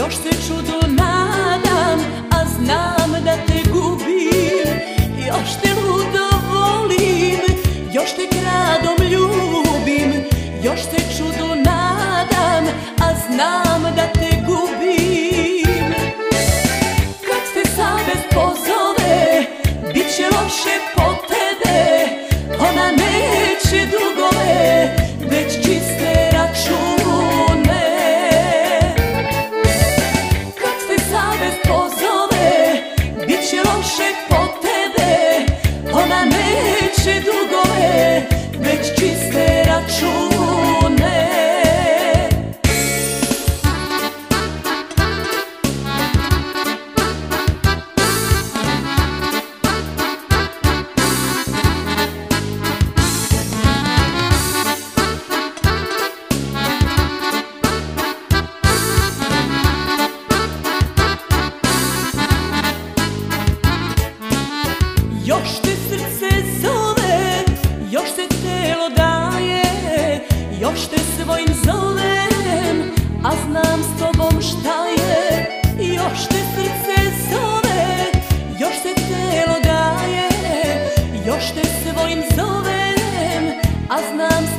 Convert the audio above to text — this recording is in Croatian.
još se čudo nadam, a znam da te gubim. Još te ludo volim, još te kradom ljubim. Još se čudo nadam, a znam da te gubim. Kad te savest pozove, bit će loše po tebe. Ona neće dugove, već čiste račune. Kad te savest pozove, bit će loše po tebe. Ona neće dugove, već čiste račune. Još te srce zove, još te telo daje, još te svojim zovem, a znam s tobom šta je. Još te srce zove, još te telo daje, još te svojim zovem, a znam